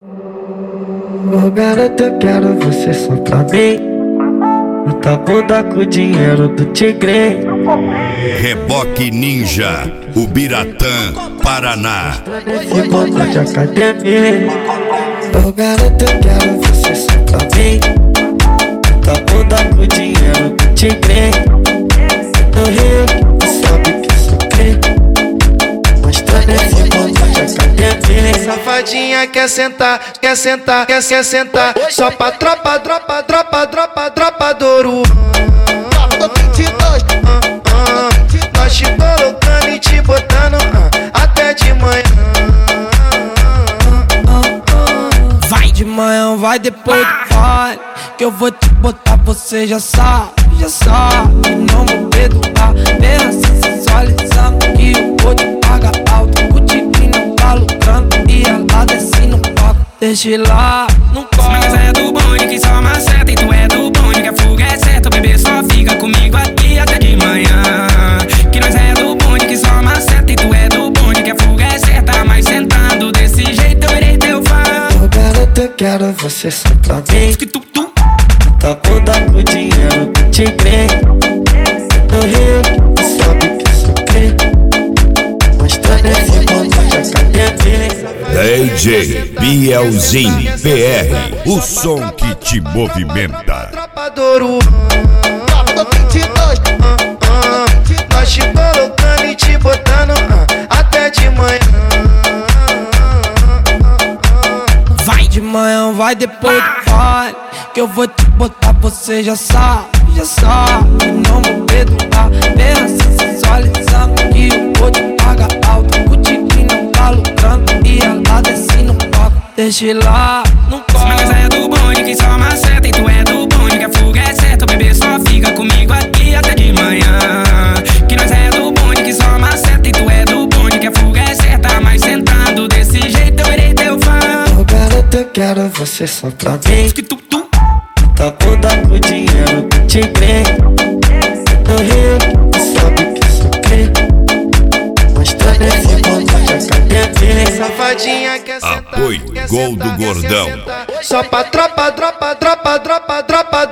Ô garota, eu quero você só pra mim. Muita bunda com o dinheiro do tigre. Reboque Ninja, Ubiratã, Paraná. Nesse mundo de academia. Ô garota, eu quero você só pra mim. Muita bunda com o dinheiro do tigre. No Rio, tu sabe que sou crê. Mostrando esse mundo de academia. Safadinha quer sentar, quer sentar, quer sentar. Só pra tropa do Ouro. Nós te colocando e te botando até de manhã. Vai de manhã, vai depois do baile, que eu vou te botar, você já sabe. E não vou perdoar, bem assim sensualizando, que eu vou te pagar alto. O tigre não tá lucrando e ela desce no palco. Deixa ir lá, não corre. Mas é do bonde que só maceta, e tu é do bonde que a fuga é certa. O bebê só fica comigo aqui até de manhã. Que nós é do bonde que só maceta, e tu é do bonde que a fuga é certa. Mas sentando desse jeito eu irei teu fã. Ô garota, eu quero você só pra mim. Tá bunda com o dinheiro do tigre. No Rio, tu sabe que sou crê. Mostrando esse mundo de academia. DJ Bielzinho PR, o som que te movimenta. Tropa do Ouro. Nós te colocando e te botando até de manhã. Vai de manhã, vai depois do baile, que eu vou te botar, você já sabe. E não vou perdoar, bem assim sensualizando, que eu vou te pagar alto. O tigre não tá lucrando e ela desce no palco. Deixa ir lá, não corre. Mas é do bonde que só maceta, e tu é do bonde que a fuga é certa. O bebê só fica comigo aqui até de manhã. Que nós é do bonde que só maceta, e tu é do bonde que a fuga é certa. Mas sentando desse jeito eu irei teu fã. Ô garota, eu quero você só pra mim. Tá bunda com o dinheiro do tigre. No Rio, tu sabe que sou crê. Mostrando esse mundo de academia. Safadinha quer sentar, Apoio quer Gol sentar, do quer Gordão. sentar. Só pra tropa